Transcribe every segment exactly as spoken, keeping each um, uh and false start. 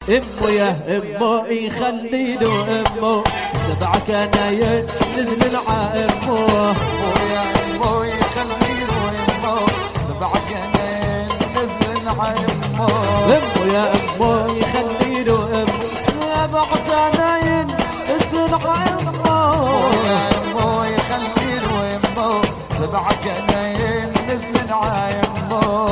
امه يا امه يخلي له امه سبع كناين نزل مع امه. امه يا امه يخلي له امه سبع كناين نزل مع امه. امه يا امه يخلي له امه سبع كناين نزل مع امه. امه يا امه يخلي له امه سبع كناين نزل مع امه.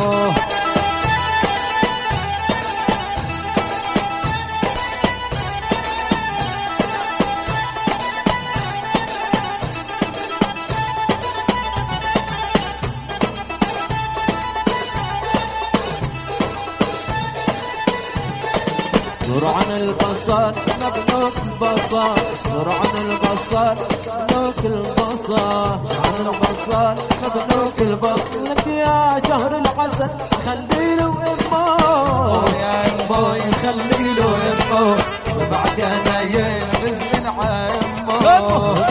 نور عن البصر مبنوك البصر، نور عن البصر مبنوك البصر، عن البصر مبنوك البصر. لك يا شهر العسل خلي له امه يا امه يخلي له امه سبع كناين نزل مع امه.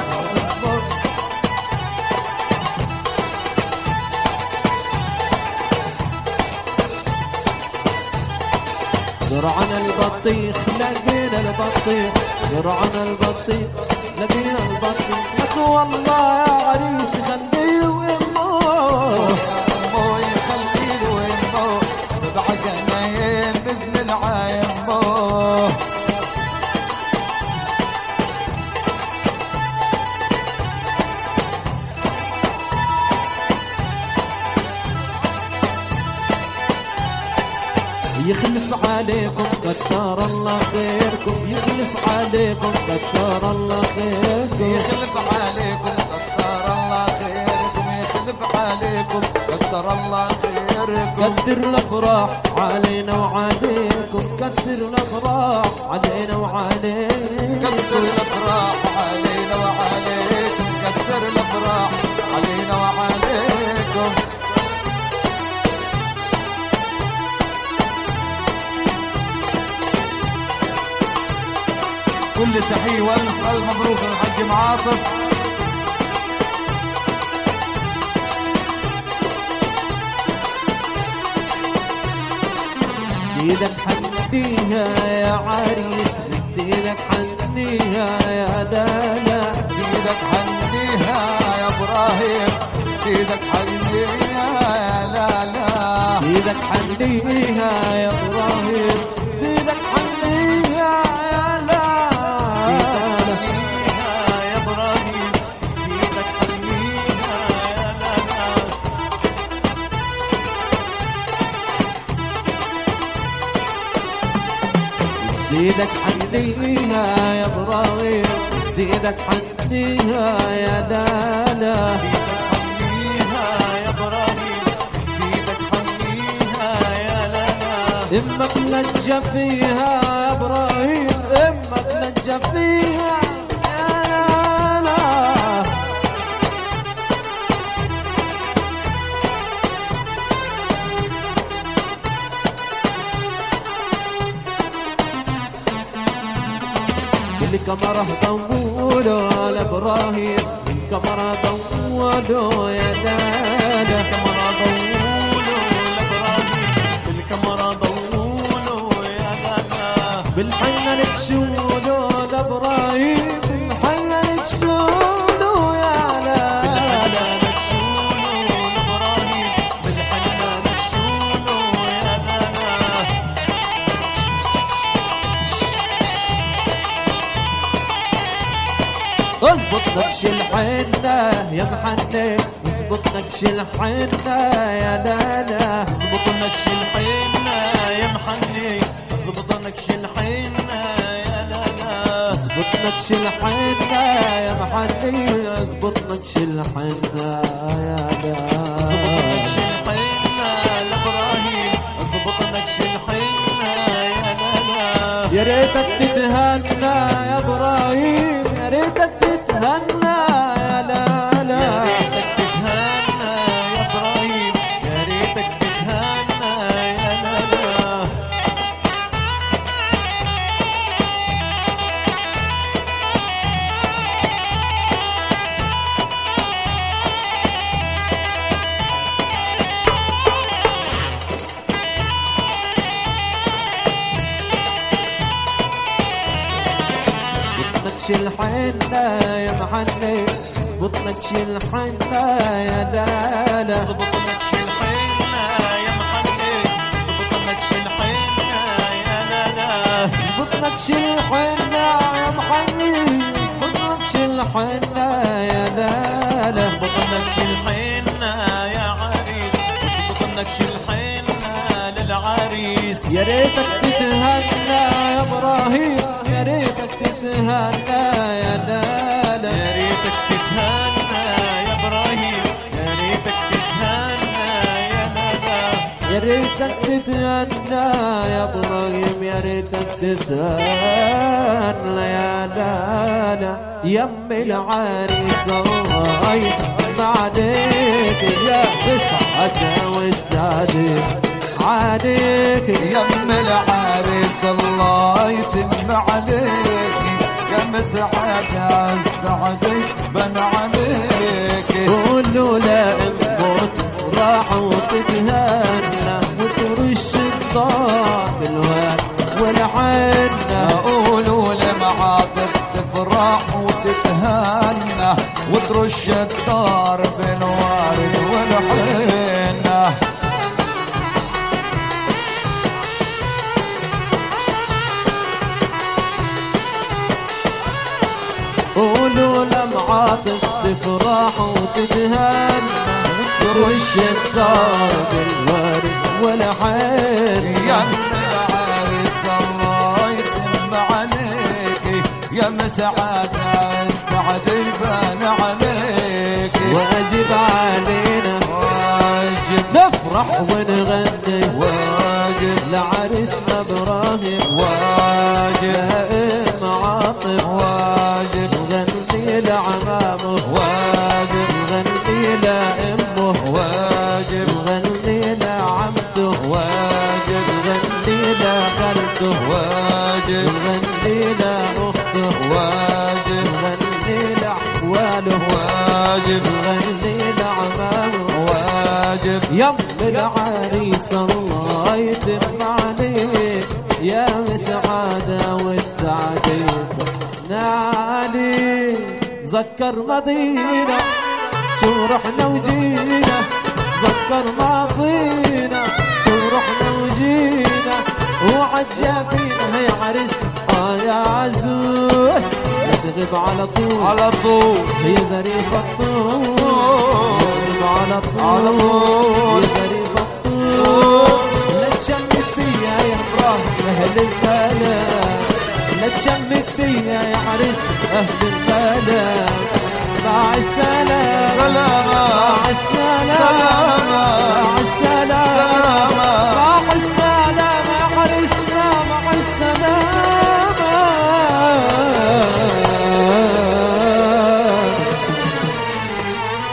نور عن البطيخ لقينا البطيخ، نور عن البطيخ لقينا البطيخ. لك والله يا عريس خلي له امه امه يخلي له امه سبع كناين نزل مع امه. يخلف عليكم كتر الله خيركم، يخلف عليكم كتر الله خيركم، يخلف عليكم كتر الله خيركم، يخلف عليكم كتر الله خيركم. كتر الافراح علينا وعليكم، كتر الافراح علينا وعليكم، كتر الافراح علينا وعليكم، كتر الافراح علينا وعليكم. كل تحية والف الف مبروك للحج معاطف. ايدك حنيها يا عريس، ايدك حنيها يا دانا، ايدك حنيها يا ابراهيم، ايدك حنيها يا لالا، ايدك حنيها يا ابراهيم، ايدك حنيها يا لالا، يا ابراهيم ايدك حنيها يا لالا. ايدك حنيها يا ابراهيم، ايدك حنيها يا دانا، حنيها يا ابراهيم، ايدك حنيها يا لالا. امك نجى فيها يا ابراهيم، امك نجى فيها يا لالا. الكمرة طولوا على ابراهيم، الكمرة طولوا يا دادا، الكاميرا ضولوا لابراهيم، الكاميرا ضولوا يا لالا. بالحنة نكسولوا لابراهيم، بالحنة نكسولوا يا لالا. نكسولوا لابراهيم، بالحنة نكسولوا يا لالا. اظبط نكش الحنة يا محنة، اظبط نكش الحنة يا لالا، اظبط نكش الحنة يا محني، اظبط نكش الحنة يا لالا. اظبط نكش الحنة يا محنة، اظبط نكش الحنة يا اظبط نكش لالا. الحنة لابراهيم، اظبط نكش الحنة يا لالا. يا ريتك تتهنى يا ابراهيم، يا ريتك تتهنى يا لالا، يا ريتك تتهنى يا ابراهيم، يا ريتك تتهنى يا لالا. شيل حنا يا محني بطنك شيل حنا يا لالا بطنك شيل حنا يا محني بطنك شيل حنا يا لالا بطنك شيل حنا يا محني بطنك شيل حنا يا لالا بطنك شيل حنا يا عريس بطنك شيل حنا للعريس يا ريتك تتهنى يا ابراهيم يا ريتك تتهنى يا لالا يا ريتك تتهنى يا ابراهيم يا ريتك تتهنى يا لالا يا ريتك تتهنى يا ابراهيم يا ريتك تتهنى يا لالا يم العريس الله بعدك يا بسعة والسعادة عليك يم العريس الله يتم عليك يا مسعد السعد بن عليك قولوا لا اموت راح وتتهنى وترش الضاق الواد والحنة قولوا لمعاطف تفرح وتتهنى وترش الدار بالوارد والحنة قولوا لمعاطف تفرح وتتهنى وترش الدار بالورد والحنة يا العريس الله يتم عليك يا مسعد السعد يبان عليك واجب علينا واجب نفرح ونغني واجب لعريسنا ابراهيم واجب ام عاطف واجب نغني لعمامه واجب نغني لامه واجب نغني لعمته واجب نغني لخالته واجب نغني لاخته واجب نغني لاحواله واجب نغني لعمامه واجب يم العريس الله يتم عليك يا مسعادة والسعادة نعلي ذكر ماضينا شو رحنا وجينا ذكر ماضينا شو رحنا وجينا وعجبينا يا عريس اه يا عزوز لا تغيب على طول على طول هي ظريفة الطول على طول على طول يا ظريفة الطول لا تشمت فيا يا ابراهيم اهل البلد لا تشمت فيا يا عريس اهل البلد مع السلامة سلامة مع السلامة سلامة مع السلامة سلامة مع السلامة يا عريسنا مع السلامة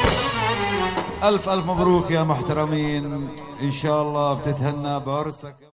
ألف ألف مبروك يا محترمين إن شاء الله بتتهنى بعرسك.